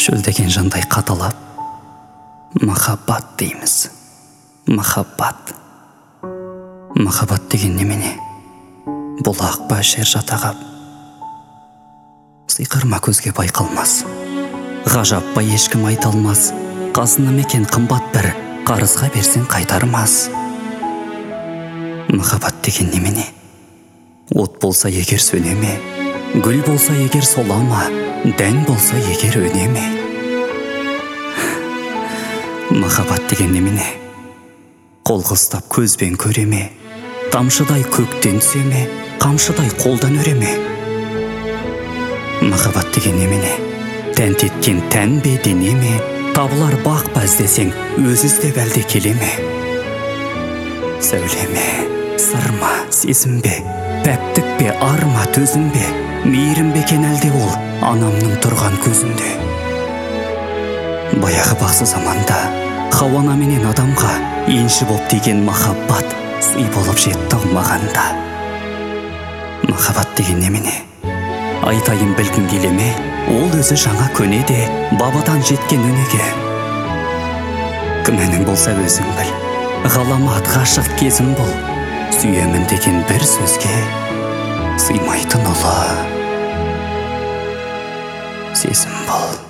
шөлдеген жандай қаталап, махаббат дейміз. Махаббат. Махаббат деген немене? Бұлақ па, жер жатағап? Сиқырма көзге байқалмас, ғажап па ешкім айта алмас. Қазына мекен қымбат бір, қарызға берсең қайтармас. Махаббат деген немене? От болса егер сөнеме, гүл болса егер солама, дән болса егер өнеме. Махаббат деген немене? Қол қыстап көзбен көреме, тамшыдай көктен түсеме, қамшыдай қолдан өреме. Махаббат деген немене? Тән теткен тән бе, денеме, табылар бақ па іздесең, өзі іздеп әлде келеме. Сәулеме, сырма, сезім бе, пәктік пе, арма, төзім бе, мейірім бе екен әлде ол анамның тұрған көзінде. Баяғы бақсы заманда Хауана менен адамға енші боп деген махаббат сый болып жетті алмағанда. Махаббат деген немене? Айтайын білгің келеме, ол өзі жаңа көне де бабадан жеткен өнеге. Күмәнің болса өзің біл, ғаламат ғашық кезім бұл, сүйемін деген бір сөзге сыймайтын ұлы сезім бұл.